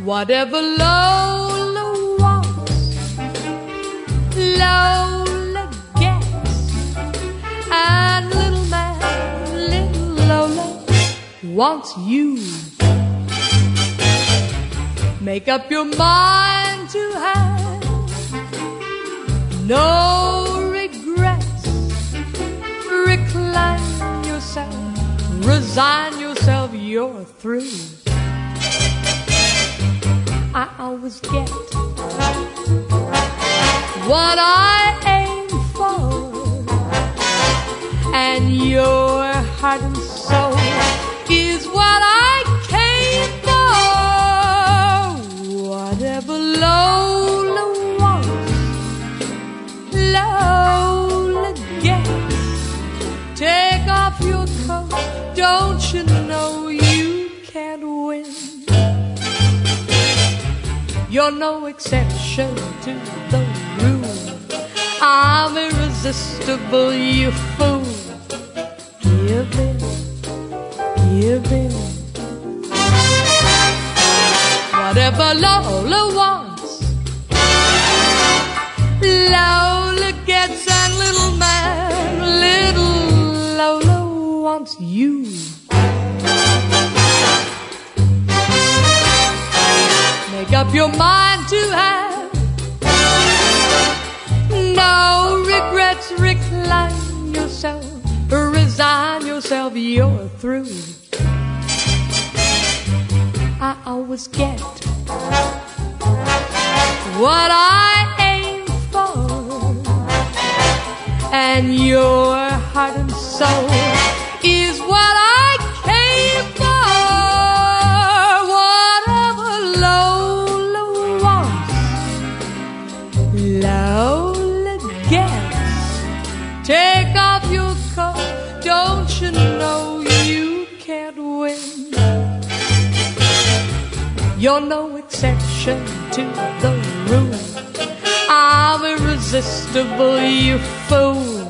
Whatever Lola wants, Lola gets. And little Lola wants you. Make up your mind to have no regrets. Recline yourself, resign yourself, you're through. I always get what I aim for, and your heart and soul is what I came for. Whatever Lola wants, Lola gets. Take off your coat, don't you know you can't win? You're no exception to the rule. I'm irresistible, you fool. Give in, give in. Whatever Lola wants, Lola gets. And little Lola wants you. Make up your mind to have no regrets. Recline yourself, resign yourself, you're through. I always get what I aim for, and your heart and soul is what I came for. Lola gets. Take off your coat, don't you know you can't win? You're no exception to the rule. I'm irresistible, you fool.